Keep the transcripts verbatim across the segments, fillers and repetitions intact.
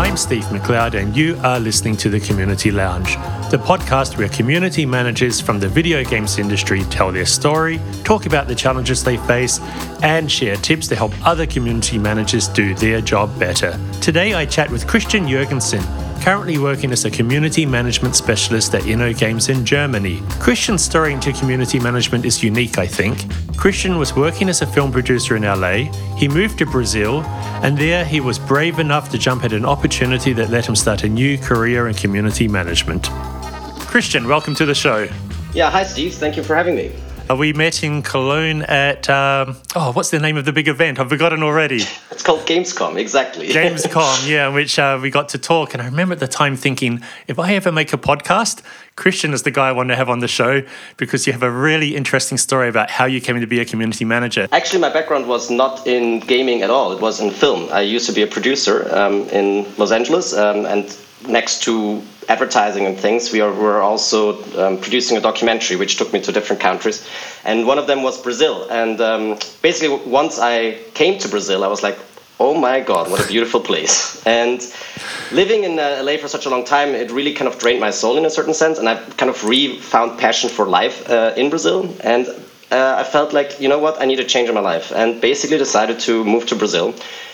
I'm Steve McLeod, and you are listening to The Community Lounge, the podcast where community managers from the video games industry tell their story, talk about the challenges they face, and share tips to help other community managers do their job better. Today, I chat with Christian Jurgensen, currently working as a community management specialist at InnoGames in Germany. Christian's story into community management is unique, I think. Christian was working as a film producer in L A, he moved to Brazil, and there he was brave enough to jump at an opportunity that let him start a new career in community management. Christian, welcome to the show. Yeah, hi Steve, thank you for having me. We met in Cologne at, um, oh, what's the name of the big event? I've forgotten already. It's called Gamescom, exactly. Gamescom, yeah, in which uh, we got to talk. And I remember at the time thinking, if I ever make a podcast, Christian is the guy I want to have on the show because you have a really interesting story about how you came to be a community manager. Actually, my background was not in gaming at all. It was in film. I used to be a producer um, in Los Angeles, um, and next to advertising and things, we are were also um, producing a documentary which took me to different countries, and one of them was Brazil. And um, basically, once I came to Brazil, I was like, oh my God, what a beautiful place. And living in uh, L A for such a long time, it really kind of drained my soul in a certain sense, and I kind of re-found passion for life uh, in Brazil. And uh, I felt like, you know what, I need a change in my life, and basically decided to move to Brazil.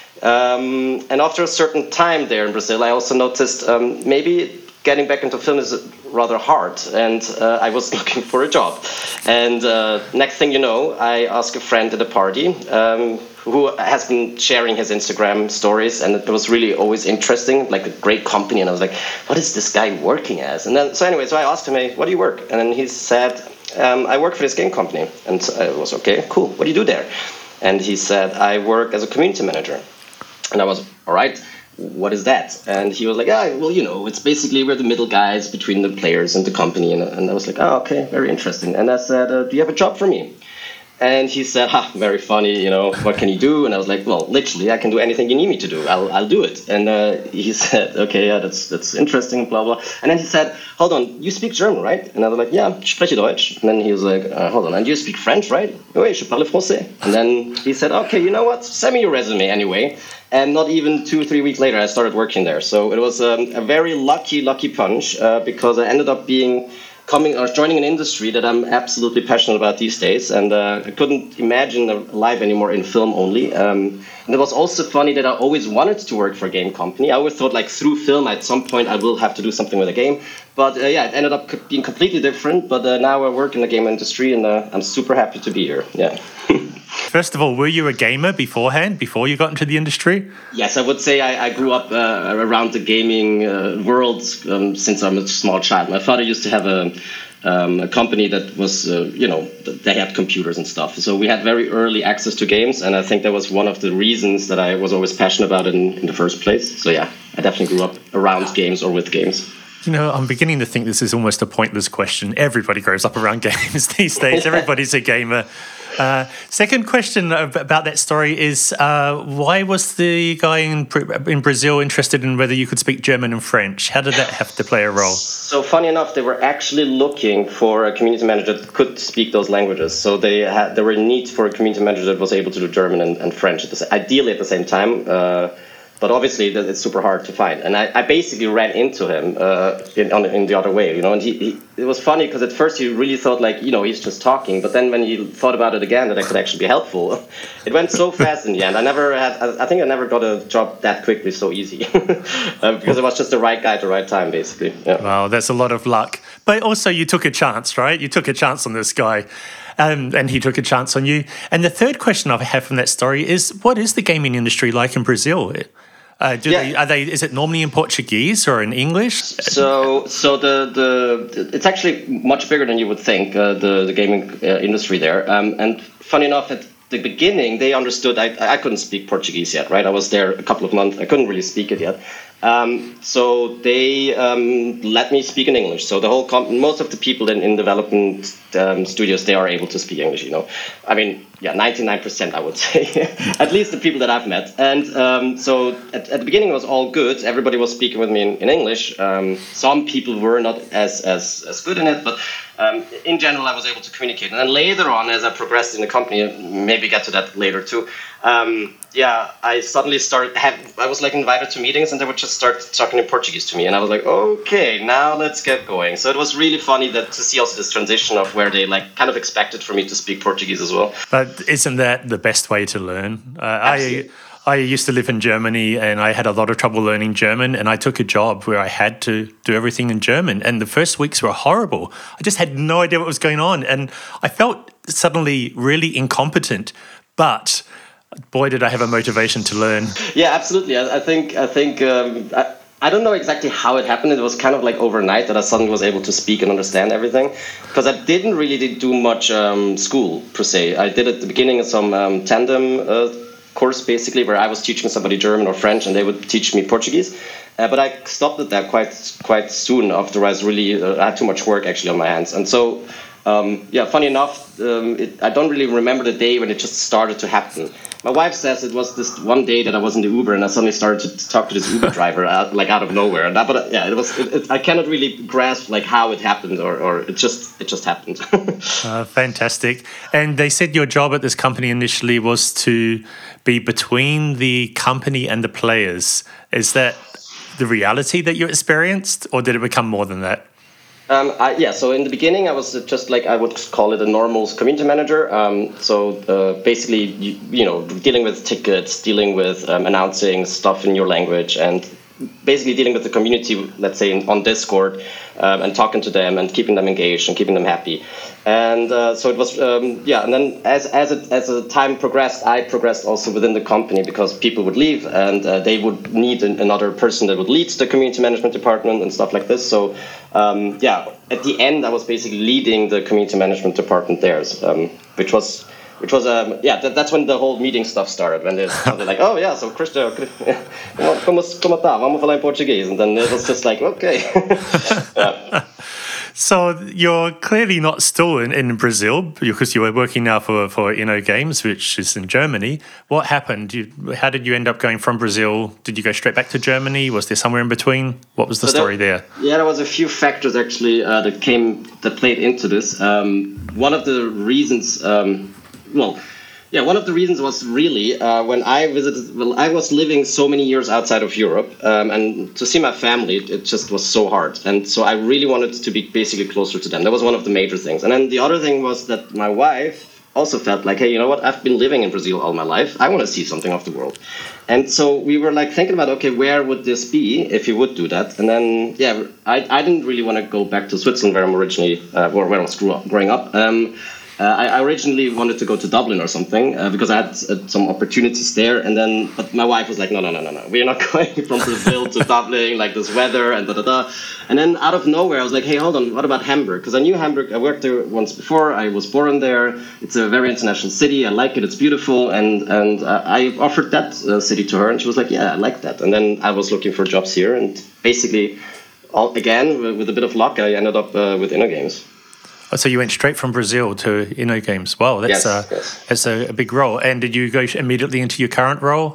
Um, and after a certain time there in Brazil, I also noticed um, maybe getting back into film is rather hard, and uh, I was looking for a job. And uh, next thing you know, I asked a friend at a party um, who has been sharing his Instagram stories, and it was really always interesting, like a great company. And I was like, what is this guy working as? And then, so anyway, so I asked him, hey, what do you work? And then he said, um, I work for this game company. And so I was, okay, cool. What do you do there? And he said, I work as a community manager. And I was, all right, what is that? And he was like, ah, well, you know, it's basically we're the middle guys between the players and the company. And, and I was like, oh, okay, very interesting. And I said, uh, do you have a job for me? And he said, ha, very funny, you know, what can you do? And I was like, well, literally, I can do anything you need me to do. I'll I'll do it. And uh, he said, okay, yeah, that's that's interesting, blah, blah. And then he said, hold on, you speak German, right? And I was like, yeah, ich spreche Deutsch. And then he was like, uh, hold on, and you speak French, right? Oui, je parle français. And then he said, okay, you know what? Send me your resume anyway. And not even two or three weeks later, I started working there. So it was um, a very lucky, lucky punch uh, because I ended up being coming or joining an industry that I'm absolutely passionate about these days. And uh, I couldn't imagine a life anymore in film only. Um, and it was also funny that I always wanted to work for a game company. I always thought like through film, at some point, I will have to do something with a game. But uh, yeah, it ended up being completely different. But uh, now I work in the game industry, and uh, I'm super happy to be here. Yeah. First of all, were you a gamer beforehand, before you got into the industry? Yes, I would say I, I grew up uh, around the gaming uh, world um, since I'm a small child. My father used to have a, um, a company that was, uh, you know, they had computers and stuff. So we had very early access to games, and I think that was one of the reasons that I was always passionate about it in, in the first place. So yeah, I definitely grew up around games or with games. You know, I'm beginning to think this is almost a pointless question. Everybody grows up around games these days. Everybody's a gamer. Uh, second question about that story is, uh, why was the guy in in Brazil interested in whether you could speak German and French? How did that have to play a role? So funny enough, they were actually looking for a community manager that could speak those languages. So they had, there were needs for a community manager that was able to do German and, and French, at the, ideally at the same time. Uh, But obviously, it's super hard to find. And I, I basically ran into him uh, in, on, in the other way, you know. And he, he it was funny because at first he really thought like, you know, he's just talking. But then when he thought about it again, that I could actually be helpful, it went so fast in the end. I never had, I think I never got a job that quickly, so easy, uh, because I was just the right guy at the right time, basically. Yeah. Wow, that's a lot of luck. But also, you took a chance, right? You took a chance on this guy. Um, and he took a chance on you. And the third question I have from that story is, what is the gaming industry like in Brazil? Uh, do yeah. they, are they? Is it normally in Portuguese or in English? So, so the the it's actually much bigger than you would think. Uh, the the gaming uh, industry there, um, and funny enough, at the beginning they understood. I I couldn't speak Portuguese yet, right? I was there a couple of months. I couldn't really speak it yet. Um, so they um, let me speak in English. So the whole comp- most of the people in, in development um, studios, they are able to speak English. You know, I mean, yeah, ninety-nine percent, I would say, at least the people that I've met. And um, so at, at the beginning, it was all good. Everybody was speaking with me in, in English. Um, some people were not as, as, as good in it, but um, in general, I was able to communicate. And then later on, as I progressed in the company, maybe get to that later too, um, yeah, I suddenly started, have, I was like invited to meetings and they would just start talking in Portuguese to me. And I was like, okay, now let's get going. So it was really funny that to see also this transition of where they like kind of expected for me to speak Portuguese as well. But isn't that the best way to learn? Uh, I I used to live in Germany and I had a lot of trouble learning German, and I took a job where I had to do everything in German, and the first weeks were horrible. I just had no idea what was going on, and I felt suddenly really incompetent, but boy, did I have a motivation to learn. Yeah, absolutely. I, I think I think um, I, I don't know exactly how it happened. It was kind of like overnight that I suddenly was able to speak and understand everything, because I didn't really do much um, school per se. I did at the beginning some um, tandem uh, course basically where I was teaching somebody German or French and they would teach me Portuguese. Uh, but I stopped at that quite quite soon after I was really uh, I had too much work actually on my hands. And so um, yeah, funny enough, um, it, I don't really remember the day when it just started to happen. My wife says it was this one day that I was in the Uber and I suddenly started to talk to this Uber driver out, like out of nowhere. And that, but yeah, it was. It, it, I cannot really grasp like how it happened, or, or it just it just happened. uh, fantastic. And they said your job at this company initially was to be between the company and the players. Is that the reality that you experienced, or did it become more than that? Um, I, yeah, so in the beginning, I was just like, I would call it a normal community manager. Um, so uh, basically, you, you know, dealing with tickets, dealing with um, announcing stuff in your language, and basically dealing with the community, let's say in, on Discord, um, and talking to them and keeping them engaged and keeping them happy. And uh, so it was, um, yeah. And then as as it, as the time progressed, I progressed also within the company, because people would leave and uh, they would need an, another person that would lead the community management department and stuff like this. So um, yeah, at the end, I was basically leading the community management department there, um, which was. Which was, um, yeah, that, that's when the whole meeting stuff started. When they're like, oh, yeah, so Christian, como, como tá? Vamos falar em português. And then it was just like, okay. Yeah. So you're clearly not still in, in Brazil, because you were working now for, for InnoGames, which is in Germany. What happened? You, how did you end up going from Brazil? Did you go straight back to Germany? Was there somewhere in between? What was the so story there, there? Yeah, there was a few factors actually uh, that came, that played into this. Um, one of the reasons... Um, Well, yeah, one of the reasons was really uh, when I visited, well, I was living so many years outside of Europe, um, and to see my family, it, it just was so hard. And so I really wanted to be basically closer to them. That was one of the major things. And then the other thing was that my wife also felt like, hey, you know what? I've been living in Brazil all my life. I want to see something of the world. And so we were like thinking about, okay, where would this be if you would do that? And then, yeah, I, I didn't really want to go back to Switzerland where I'm originally, uh, where, where I was grew up, growing up. Um, Uh, I, I originally wanted to go to Dublin or something uh, because I had uh, some opportunities there, and then but my wife was like, no, no, no, no, no, we're not going from Brazil to Dublin, like this weather and da da da. And then out of nowhere, I was like, hey, hold on, what about Hamburg? Because I knew Hamburg. I worked there once before. I was born there. It's a very international city. I like it. It's beautiful. And and uh, I offered that uh, city to her, and she was like, yeah, I like that. And then I was looking for jobs here, and basically, all, again with a bit of luck, I ended up uh, with InnoGames. Oh, so you went straight from Brazil to InnoGames. Wow, that's, yes, uh, yes. that's a, a big role. And did you go immediately into your current role?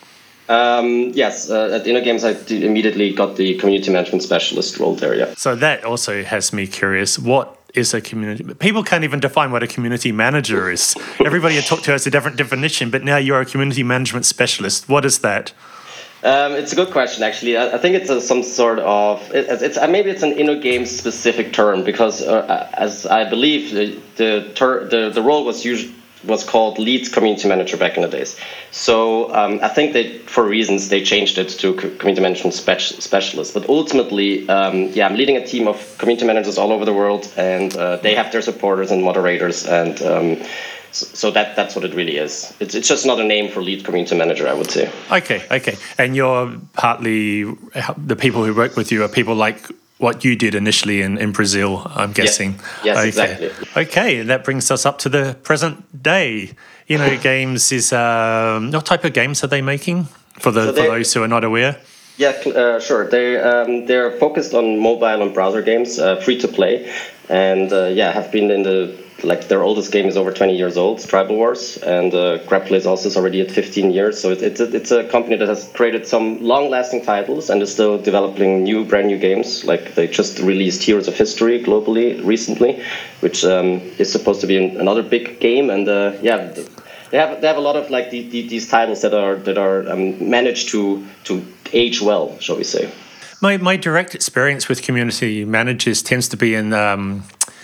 Um, yes, uh, at InnoGames I did immediately got the community management specialist role there, yeah. So that also has me curious. What is a community... People can't even define what a community manager is. Everybody I talk to has a different definition, but now you're a community management specialist. What is that? Um, it's a good question, actually. I, I think it's a, some sort of it, it's uh, maybe it's an InnoGames specific term, because uh, as I believe the the, ter- the the role was usually was called lead community manager back in the days. So um, I think they, for reasons, they changed it to community management spe- specialist. But ultimately, um, yeah, I'm leading a team of community managers all over the world, and uh, they have their supporters and moderators, and um, so that that's what it really is. It's it's just not a name for lead community manager, I would say. Okay, okay. And you're partly, the people who work with you are people like what you did initially in, in Brazil, I'm guessing. Yes, yes okay. exactly. Okay, that brings us up to the present day. InnoGames is, um, what type of games are they making, for the so for those who are not aware? Yeah, uh, sure. They um, they're focused on mobile and browser games, uh, free to play, and uh, yeah, have been in the like their oldest game is over twenty years old, Tribal Wars, and uh, Grapplay also is already at fifteen years. So it, it's a, it's a company that has created some long-lasting titles and is still developing new, brand new games. Like they just released Heroes of History globally recently, which um, is supposed to be an, another big game. And uh, yeah, they have they have a lot of like the, the, these titles that are that are um, managed to to age well, shall we say. My my direct experience with community managers tends to be in um,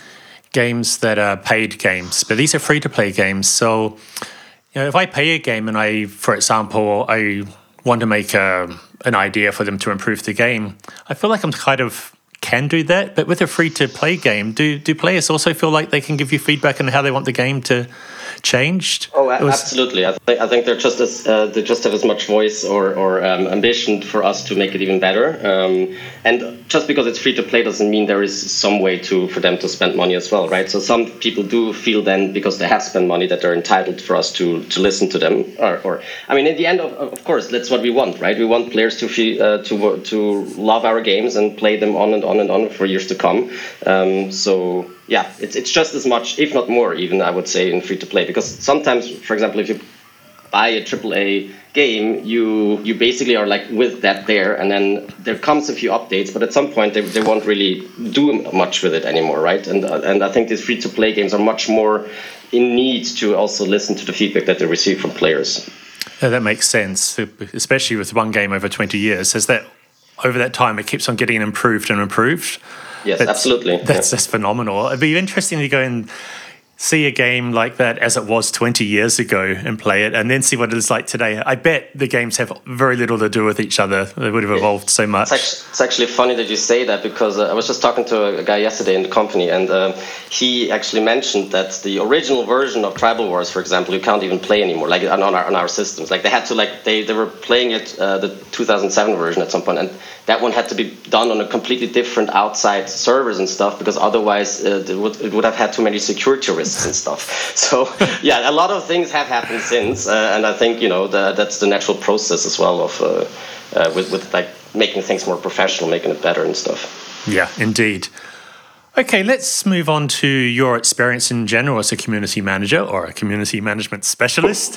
games that are paid games, but these are free-to-play games. So, you know, if I pay a game and I, for example, I want to make a, an idea for them to improve the game, I feel like I'm kind of can do that. But with a free-to-play game, do do players also feel like they can give you feedback on how they want the game to changed? Oh, a- was... absolutely. I think I think they're just as uh, they just have as much voice or or um, ambition for us to make it even better. Um, and just because it's free to play doesn't mean there is some way to for them to spend money as well, right? So some people do feel then because they have spent money that they're entitled for us to to listen to them. Or, or I mean, in the end, of of course, that's what we want, right? We want players to feel uh, to to love our games and play them on and on and on for years to come. Um, so. Yeah, it's it's just as much, if not more, even I would say, in free to play. Because sometimes, for example, if you buy a triple A game, you you basically are like with that there, and then there comes a few updates, but at some point they, they won't really do much with it anymore, right? And uh, and I think these free to play games are much more in need to also listen to the feedback that they receive from players. Yeah, that makes sense, especially with one game over twenty years. As that over that time, it keeps on getting improved and improved. Yes, that's, absolutely. That's yeah. just phenomenal. It'd be interesting to go and see a game like that as it was twenty years ago and play it and then see what it is like today. I bet the games have very little to do with each other. They would have evolved so much. It's actually, it's actually funny that you say that because uh, I was just talking to a guy yesterday in the company and uh, he actually mentioned that the original version of Tribal Wars, for example, you can't even play anymore, like on our, on our systems. Like they had to, like they, they were playing it, uh, the two thousand seven version at some point, and that one had to be done on a completely different outside servers and stuff because otherwise uh, it, would, it would have had too many security risks and stuff. So yeah, a lot of things have happened since, uh, and I think you know the, that's the natural process as well of uh, uh, with with like making things more professional, making it better and stuff. Yeah, indeed. Okay, let's move on to your experience in general as a community manager or a community management specialist.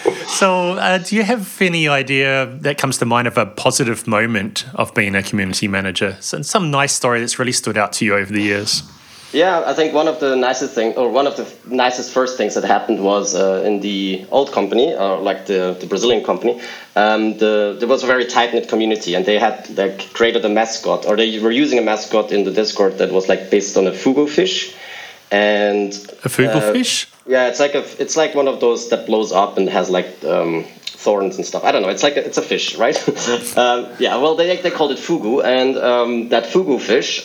So uh, do you have any idea that comes to mind of a positive moment of being a community manager? So some nice story that's really stood out to you over the years? Yeah, I think one of the nicest things, or one of the nicest first things that happened was uh, in the old company, or like the, the Brazilian company. Um, the, there was a very tight-knit community, and they had they created a mascot, or they were using a mascot in the Discord that was like based on a fugu fish. And a fugu uh, fish? Yeah, it's like a it's like one of those that blows up and has like um, thorns and stuff. I don't know. It's like a, it's a fish, right? um, yeah. Well, they they called it fugu, and um, that fugu fish.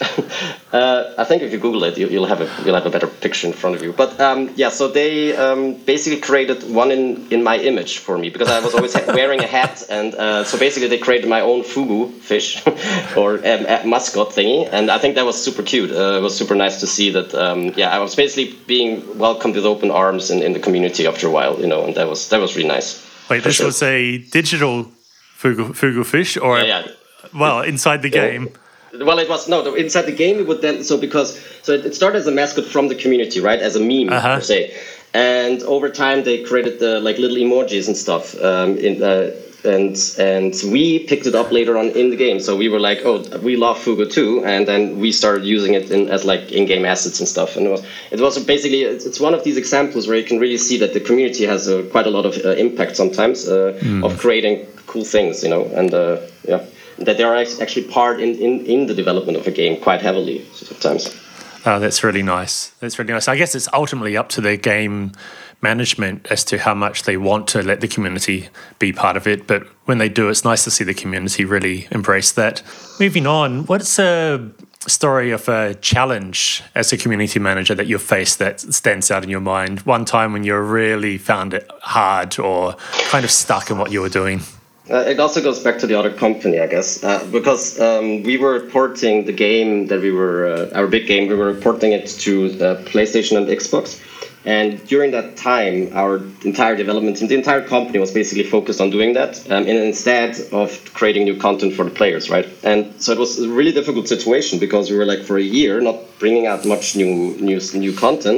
uh, I think if you Google it, you, you'll have a you'll have a better picture in front of you. But um, yeah, so they um, basically created one in, in my image for me because I was always wearing a hat, and uh, so basically they created my own fugu fish or um, a mascot thingy, and I think that was super cute. Uh, it was super nice to see that. Um, yeah, I was basically being welcomed with open arms in, in the community after a while, you know, and that was that was really nice. Wait, this sure. was a digital fugu, fugu fish, or yeah, yeah. well, inside the yeah. game. Well, it was no inside the game. It would then so because so it started as a mascot from the community, right, as a meme uh-huh. per se, and over time they created the like little emojis and stuff. Um, in uh, and and we picked it up later on in the game. So we were like, oh, we love fugu too, and then we started using it in, as like in-game assets and stuff. And it was it was basically it's one of these examples where you can really see that the community has uh, quite a lot of uh, impact sometimes uh, mm. of creating cool things, you know, and uh, yeah, that they are actually part in, in, in the development of a game quite heavily sometimes. Oh, that's really nice. That's really nice. I guess it's ultimately up to the game management as to how much they want to let the community be part of it. But when they do, it's nice to see the community really embrace that. Moving on, what's a story of a challenge as a community manager that you've faced that stands out in your mind? One time when you really found it hard or kind of stuck in what you were doing? Uh, it also goes back to the other company, I guess, uh, because um, we were porting the game that we were, uh, our big game, we were porting it to uh, PlayStation and Xbox. And during that time, our entire development team, the entire company was basically focused on doing that, um, and instead of creating new content for the players, right? And so it was a really difficult situation because we were like for a year not bringing out much new new, new content.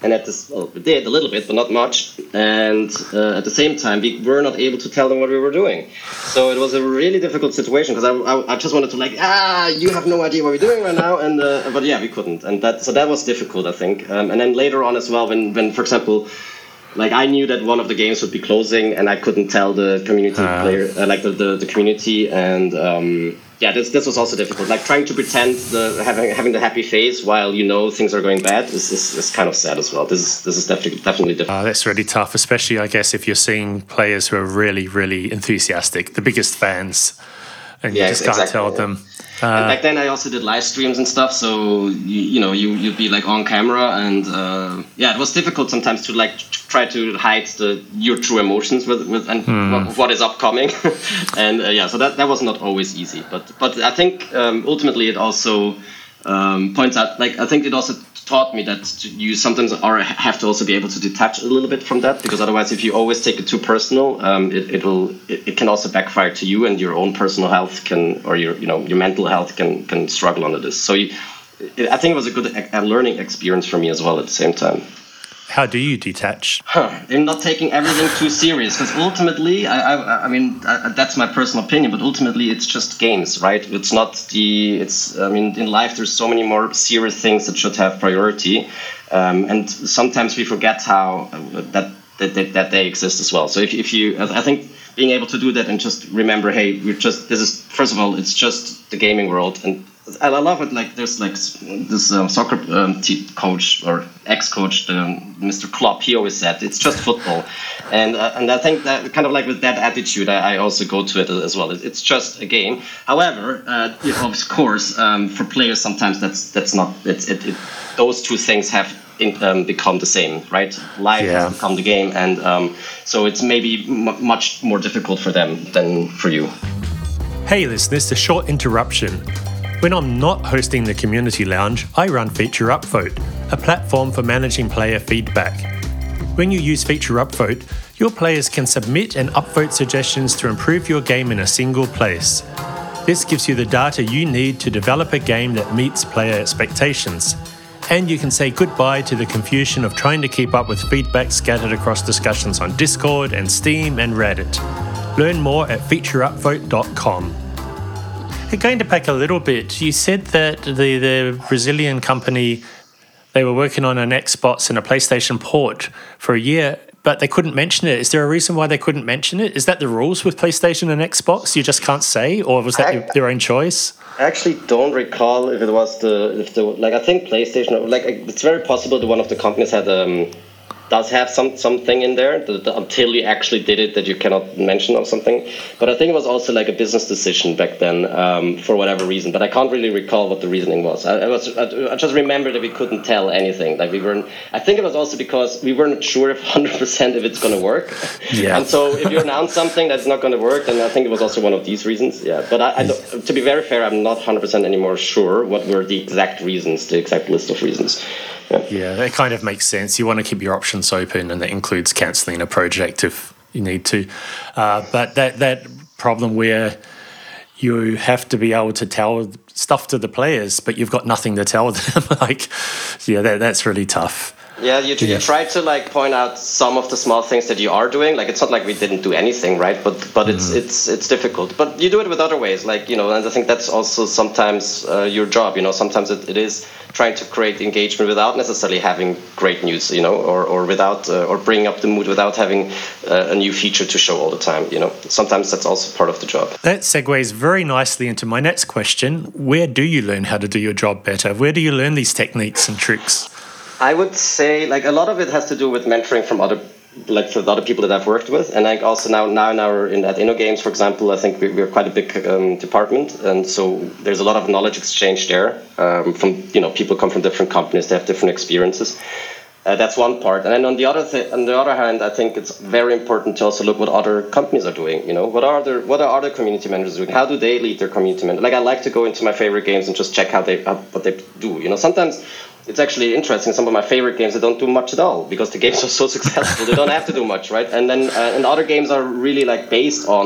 And at this, well, we did a little bit, but not much. And uh, at the same time, we were not able to tell them what we were doing. So it was a really difficult situation because I, I, I just wanted to like, ah, you have no idea what we're doing right now. And uh, but yeah, we couldn't. And that so that was difficult, I think. Um, and then later on as well, when, when for example, like I knew that one of the games would be closing, and I couldn't tell the community uh. player, uh, like the, the, the community, and um, yeah, this this was also difficult. Like trying to pretend the having having the happy face while you know things are going bad is is, is kind of sad as well. This is this is definitely definitely difficult. Uh, that's really tough, especially I guess if you're seeing players who are really really enthusiastic, the biggest fans, and you yeah, just can't exactly, tell yeah. them. Uh, and back then I also did live streams and stuff, so you, you know you you'd be like on camera, and uh, yeah, it was difficult sometimes to like try to hide the your true emotions with with and hmm. what, what is upcoming, and uh, yeah, so that that was not always easy, but but I think um, ultimately it also um, points out, like I think it also taught me that you sometimes are have to also be able to detach a little bit from that, because otherwise if you always take it too personal, um, it, it will it, it can also backfire to you, and your own personal health can, or your you know your mental health can can struggle under this. So you, it, I think it was a good a learning experience for me as well at the same time. How do you detach? Huh. In not taking everything too serious, because ultimately, I, I, I mean, I, that's my personal opinion, but ultimately, it's just games, right? It's not the, it's, I mean, in life, there's so many more serious things that should have priority, um, and sometimes we forget how uh, that, that that they exist as well. So if if you, I think being able to do that and just remember, hey, we're just, this is, first of all, it's just the gaming world, and I love it. Like there's like this um, soccer um, team coach or ex-coach, um, Mister Klopp. He always said it's just football, and uh, and I think that kind of like with that attitude, I, I also go to it as well. It's just a game. However, uh, of course, um, for players sometimes that's that's not. It's it, it those two things have in, um, become the same, right? Life yeah. has become the game, and um, so it's maybe m- much more difficult for them than for you. Hey, listeners, a short interruption. When I'm not hosting the Community Lounge, I run Feature Upvote, a platform for managing player feedback. When you use Feature Upvote, your players can submit and upvote suggestions to improve your game in a single place. This gives you the data you need to develop a game that meets player expectations. And you can say goodbye to the confusion of trying to keep up with feedback scattered across discussions on Discord and Steam and Reddit. Learn more at feature upvote dot com. Going to back a little bit, you said that the, the Brazilian company, they were working on an Xbox and a PlayStation port for a year, but they couldn't mention it. Is there a reason why they couldn't mention it? Is that the rules with PlayStation and Xbox? You just can't say, or was that I, their own choice? I actually don't recall if it was the if the like I think PlayStation, like it's very possible that one of the companies had um does have some something in there that, that until you actually did it that you cannot mention or something. But I think it was also like a business decision back then um, for whatever reason. But I can't really recall what the reasoning was. I, I was I, I just remember that we couldn't tell anything. Like we weren't. I think it was also because we weren't sure if one hundred percent if it's going to work. Yeah. And so if you announce something that's not going to work, then I think it was also one of these reasons. Yeah. But I, I don't, to be very fair, I'm not one hundred percent anymore sure what were the exact reasons, the exact list of reasons. Yeah. yeah, that kind of makes sense. You want to keep your options open, and that includes cancelling a project if you need to. Uh, but that that problem where you have to be able to tell stuff to the players, but you've got nothing to tell them, like, yeah, that, that's really tough. Yeah, you, you yeah. try to like point out some of the small things that you are doing. Like it's not like we didn't do anything, right? But but it's mm. it's it's difficult. But you do it with other ways, like you know. And I think that's also sometimes uh, your job. You know, sometimes it, it is trying to create engagement without necessarily having great news. You know, or or without uh, or bringing up the mood without having uh, a new feature to show all the time. You know, sometimes that's also part of the job. That segues very nicely into my next question. Where do you learn how to do your job better? Where do you learn these techniques and tricks? I would say, like, a lot of it has to do with mentoring from other, like, for the other people that I've worked with, and like also now, now, now in at InnoGames, for example, I think we, we're quite a big um, department, and so there's a lot of knowledge exchange there. Um, from you know, people come from different companies, they have different experiences. Uh, that's one part, and then on the other th- on the other hand, I think it's very important to also look what other companies are doing. You know, what are other what are other community managers doing? How do they lead their community managers? Like, I like to go into my favorite games and just check how they how, what they do. You know, sometimes it's actually interesting. Some of my favorite games, they don't do much at all because the games are so successful. They don't have to do much, right? And then uh, and other games are really like based on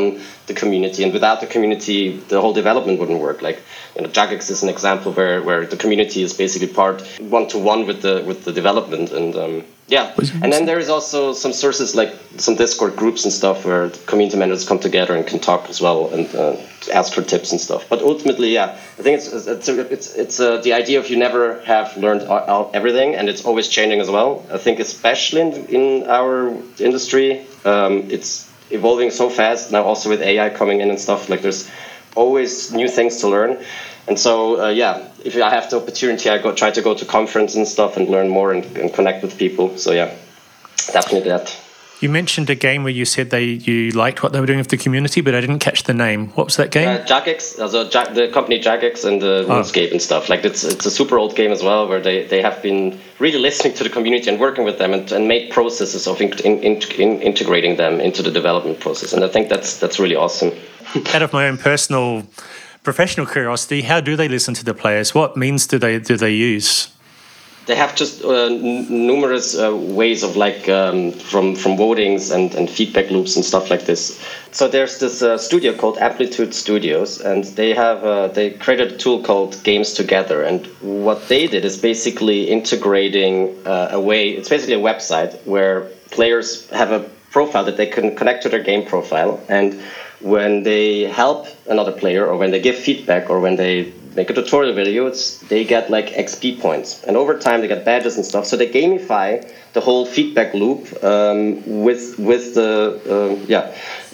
the community, and without the community, the whole development wouldn't work. Like, you know, Jagex is an example where, where the community is basically part one to one with the with the development, and um, yeah. And then there is also some sources like some Discord groups and stuff where the community managers come together and can talk as well and uh, ask for tips and stuff. But ultimately, yeah, I think it's it's it's it's uh, the idea of you never have learned all, everything, and it's always changing as well. I think especially in, in our industry, um, it's evolving so fast now, also with A I coming in and stuff. Like, there's always new things to learn, and so uh, yeah, if I have the opportunity, I go try to go to conferences and stuff and learn more and, and connect with people. So yeah, definitely that. You mentioned a game where you said they you liked what they were doing with the community, but I didn't catch the name. What was that game? Uh, Jagex, also ja- the company Jagex and the oh. RuneScape and stuff. Like, it's it's a super old game as well, where they, they have been really listening to the community and working with them and, and made processes of in, in, in integrating them into the development process. And I think that's that's really awesome. Out of my own personal professional curiosity, how do they listen to the players? What means do they do they use? They have just uh, n- numerous uh, ways of like um, from from votings and, and feedback loops and stuff like this. So there's this uh, studio called Amplitude Studios, and they have uh, they created a tool called Games Together. And what they did is basically integrating uh, a way. It's basically a website where players have a profile that they can connect to their game profile, and when they help another player or when they give feedback or when they make a tutorial video, it's, they get like X P points, and over time they get badges and stuff. So they gamify the whole feedback loop um, with with the uh, yeah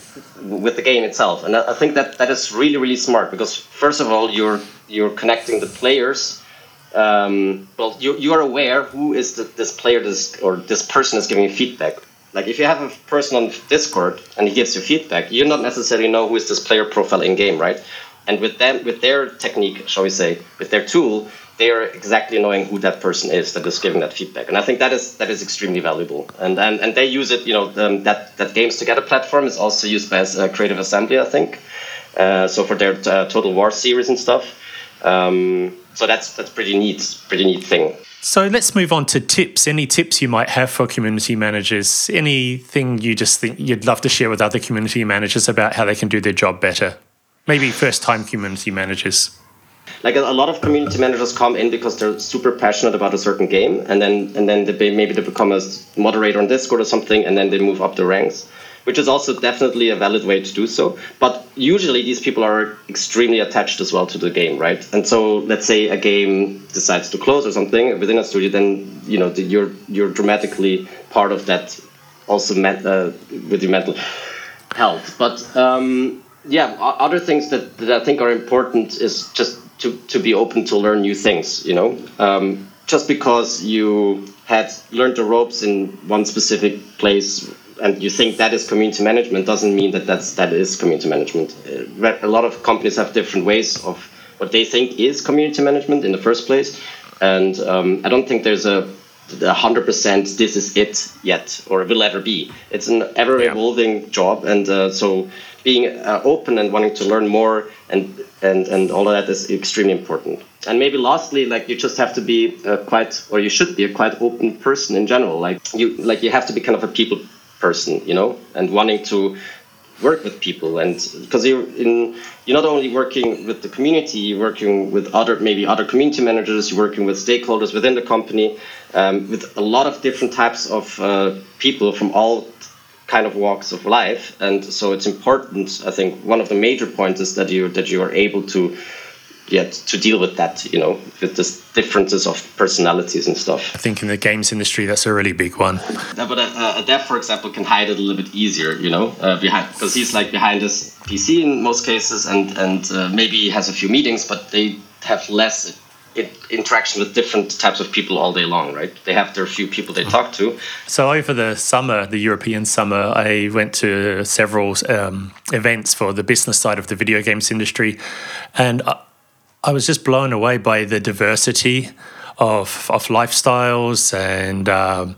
with the game itself. And I think that that is really really smart, because first of all you're you're connecting the players. Um, well, you you are aware who is the, this player this or this person is giving you feedback. Like, if you have a person on Discord and he gives you feedback, you not necessarily know who is this player profile in game, right? And with them, with their technique, shall we say, with their tool, they are exactly knowing who that person is that is giving that feedback. And I think that is that is extremely valuable. And and, and they use it, you know, um, that, that Games Together platform is also used by uh, Creative Assembly, I think. Uh, so for their uh, Total War series and stuff. Um, so that's that's pretty neat, pretty neat thing. So let's move on to tips. Any tips you might have for community managers? Anything you just think you'd love to share with other community managers about how they can do their job better? Maybe first-time community managers. Like, a, a lot of community managers come in because they're super passionate about a certain game, and then and then they, maybe they become a moderator on Discord or something, and then they move up the ranks, which is also definitely a valid way to do so. But usually these people are extremely attached as well to the game, right? And so let's say a game decides to close or something within a studio, then you know the, you're you're dramatically part of that, also met, uh, with your mental health. But um, yeah, other things that, that I think are important is just to, to be open to learn new things, you know? Um, just because you had learned the ropes in one specific place and you think that is community management doesn't mean that that's, that is community management. Uh, a lot of companies have different ways of what they think is community management in the first place. And um, I don't think there's a one hundred percent this is it yet, or will ever be. It's an ever-evolving yeah. job, and uh, so being uh, open and wanting to learn more and, and, and all of that is extremely important. And maybe lastly, like, you just have to be a quite, or you should be a quite open person in general. Like you, like you have to be kind of a people person, you know, and wanting to work with people, and because you're in you're not only working with the community, you're working with other maybe other community managers, you're working with stakeholders within the company, um, with a lot of different types of uh, people from all kind of walks of life. And so it's important, I think one of the major points is that you that you are able to Yet to deal with that, you know, with the differences of personalities and stuff. I think in the games industry, that's a really big one. Yeah, but a, a dev, for example, can hide it a little bit easier, you know, uh, behind because he's like behind his P C in most cases, and and uh, maybe he has a few meetings, but they have less in, interaction with different types of people all day long, right? They have their few people they talk to. So over the summer, the European summer, I went to several um, events for the business side of the video games industry, and I, I was just blown away by the diversity of of lifestyles and um,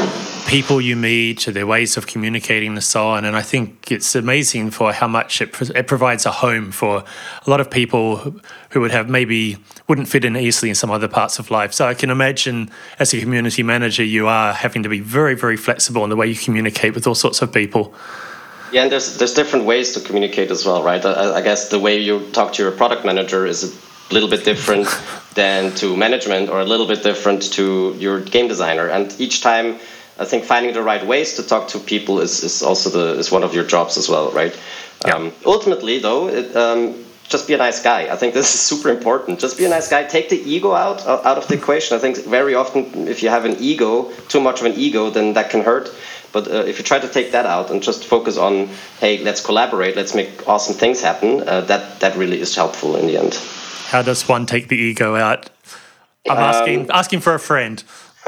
people you meet, their ways of communicating and so on. And I think it's amazing for how much it, it provides a home for a lot of people who, who would have maybe wouldn't fit in easily in some other parts of life. So I can imagine as a community manager, you are having to be very, very flexible in the way you communicate with all sorts of people. Yeah, and there's there's different ways to communicate as well, right? I, I guess the way you talk to your product manager is a little bit different than to management, or a little bit different to your game designer. And each time, I think finding the right ways to talk to people is, is also the is one of your jobs as well, right? Yeah. Um, ultimately, though, it, um, just be a nice guy. I think this is super important. Just be a nice guy. Take the ego out out of the equation. I think very often, if you have an ego, too much of an ego, then that can hurt. But uh, if you try to take that out and just focus on, hey, let's collaborate, let's make awesome things happen, uh, that that really is helpful in the end. How does one take the ego out? I'm asking um, asking for a friend.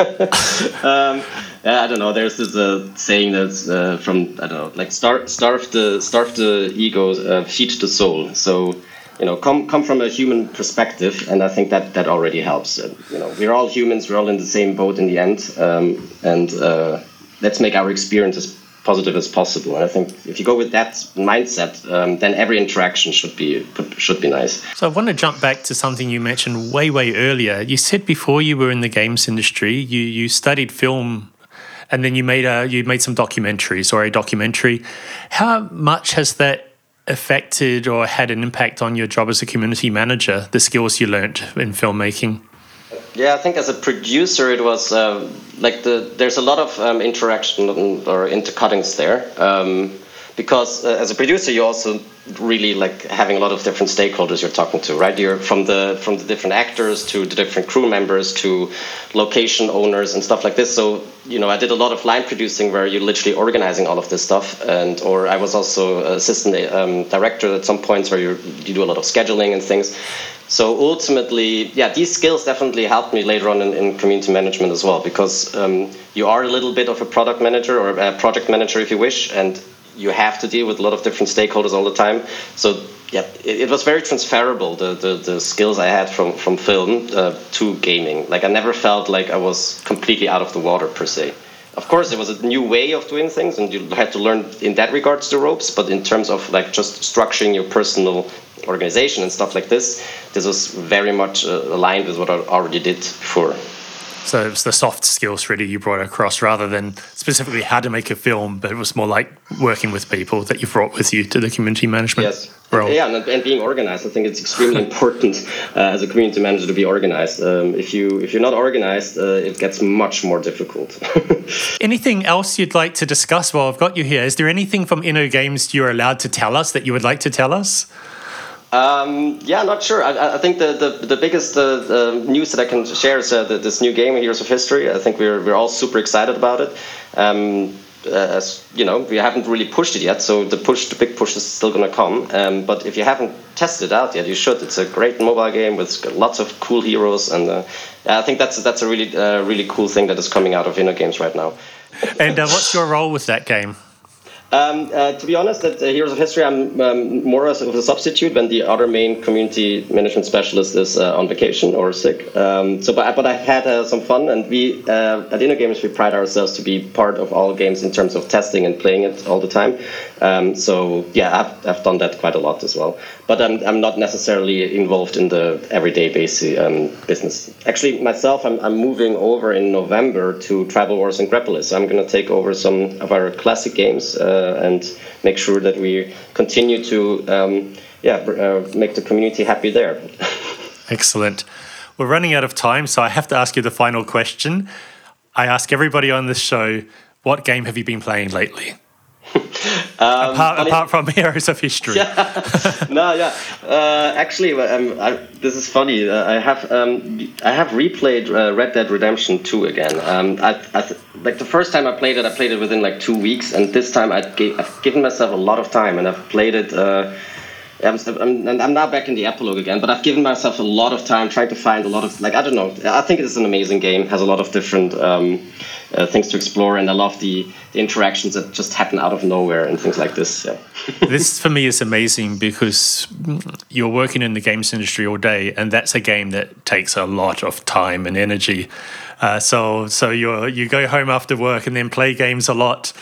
um, yeah, I don't know. There's this uh, saying that's uh, from I don't know, like starve starve the starve the ego, uh, feed the soul. So you know, come come from a human perspective, and I think that that already helps. Uh, you know, we're all humans. We're all in the same boat in the end, um, and uh, let's make our experience as positive as possible. And I think if you go with that mindset, um, then every interaction should be should be nice. So I want to jump back to something you mentioned way, way earlier. You said before you were in the games industry, you you studied film, and then you made a you made some documentaries or a documentary. How much has that affected or had an impact on your job as a community manager, the skills you learned in filmmaking? Yeah, I think as a producer, it was uh, like the there's a lot of um, interaction or intercuttings there, um, because uh, as a producer, you also really like having a lot of different stakeholders you're talking to, right? You're from the from the different actors to the different crew members to location owners and stuff like this. So you know, I did a lot of line producing where you're literally organizing all of this stuff, and or I was also assistant um, director at some points where you you do a lot of scheduling and things. So ultimately, yeah, these skills definitely helped me later on in, in community management as well, because um, you are a little bit of a product manager or a project manager, if you wish, and you have to deal with a lot of different stakeholders all the time. So yeah, it, it was very transferable, the, the, the skills I had from, from film uh, to gaming. Like I never felt like I was completely out of the water per se. Of course, it was a new way of doing things, and you had to learn in that regards the ropes. But in terms of like just structuring your personal organization and stuff like this, this was very much uh, aligned with what I already did before. So it was the soft skills really you brought across, rather than specifically how to make a film, but it was more like working with people that you brought with you to the community management yes. role. Yeah, and, and being organized. I think it's extremely important uh, as a community manager to be organized. Um, if you if you're not organized, uh, it gets much more difficult. Anything else you'd like to discuss while I've got you here? Is there anything from InnoGames you're allowed to tell us that you would like to tell us? Um, yeah, not sure. I, I think the the, the biggest uh, the news that I can share is uh, the, this new game, Heroes of History. I think we're we're all super excited about it. Um, uh, as you know, we haven't really pushed it yet, so the push, the big push, is still going to come. Um, but if you haven't tested it out yet, you should. It's a great mobile game with lots of cool heroes, and uh, I think that's that's a really uh, really cool thing that is coming out of InnoGames right now. And uh, what's your role with that game? Um, uh, to be honest, at uh, Heroes of History, I'm um, more of a substitute when the other main community management specialist is uh, on vacation or sick. Um, so, but, but I had uh, some fun, and we uh, at InnoGames we pride ourselves to be part of all games in terms of testing and playing it all the time. Um, so, yeah, I've, I've done that quite a lot as well. But I'm I'm not necessarily involved in the everyday basic um, business. Actually, myself, I'm I'm moving over in November to Tribal Wars and Grepolis. So I'm going to take over some of our classic games. Uh, and make sure that we continue to um, yeah, uh, make the community happy there. Excellent. We're running out of time, so I have to ask you the final question. I ask everybody on this show, what game have you been playing lately? Um, apart, apart from Heroes of History. Yeah. no, yeah. Uh, actually, um, I, this is funny. Uh, I have um, I have replayed uh, Red Dead Redemption two again. Um, I, I th- like the first time I played it, I played it within like two weeks, and this time I gave, I've given myself a lot of time, and I've played it. Uh, I'm, I'm, I'm now back in the epilogue again, but I've given myself a lot of time trying to find a lot of, like, I don't know, I think it is an amazing game, has a lot of different um, uh, things to explore, and I love the, the interactions that just happen out of nowhere and things like this. Yeah. This, for me, is amazing because you're working in the games industry all day, and that's a game that takes a lot of time and energy. Uh, so so you you go home after work and then play games a lot.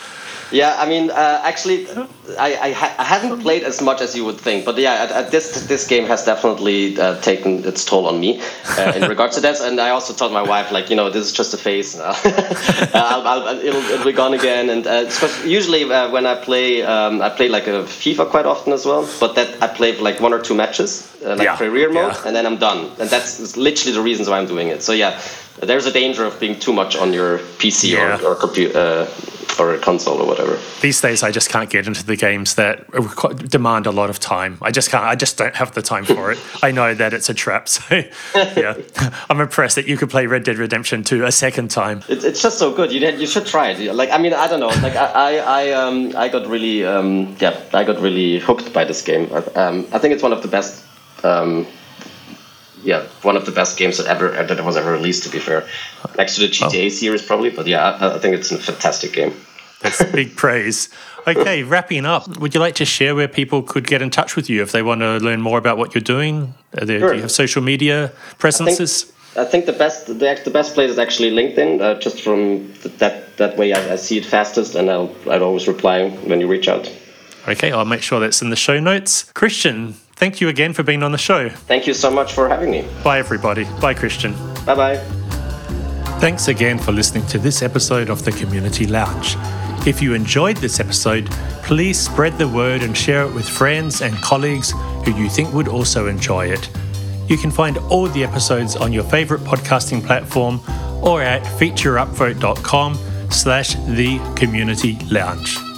Yeah, I mean, uh, actually, I I, ha- I haven't played as much as you would think, but yeah, uh, this this game has definitely uh, taken its toll on me uh, in regards to that. And I also told my wife, like, you know, this is just a phase. Uh, I'll, I'll, it'll, it'll be gone again. And uh, usually uh, when I play, um, I play like a FIFA quite often as well. But that I play for like one or two matches, uh, like yeah. career mode, yeah. and then I'm done. And that's literally the reasons why I'm doing it. So yeah, there's a danger of being too much on your P C yeah. or, or computer. Uh, or a console or whatever. These days, I just can't get into the games that demand a lot of time. I just can't. I just don't have the time for it. I know that it's a trap. So, yeah, I'm impressed that you could play Red Dead Redemption two a second time. It, it's just so good. You you should try it. Like, I mean, I don't know. Like, I I I, um, I got really um, yeah, I got really hooked by this game. Um, I think it's one of the best. Um, Yeah, one of the best games that ever that was ever released. To be fair, next to the G T A oh. series, probably. But yeah, I, I think it's a fantastic game. That's big praise. Okay, wrapping up. Would you like to share where people could get in touch with you if they want to learn more about what you're doing? Are there, sure. Do you have social media presences? I think, I think the best the, the best place is actually LinkedIn. Uh, just from that that way, I, I see it fastest, and I'll I'd always reply when you reach out. Okay, I'll make sure that's in the show notes. Christian, thank you again for being on the show. Thank you so much for having me. Bye, everybody. Bye, Christian. Bye-bye. Thanks again for listening to this episode of the Community Lounge. If you enjoyed this episode, please spread the word and share it with friends and colleagues who you think would also enjoy it. You can find all the episodes on your favorite podcasting platform or at featureupvote.com slash the community lounge.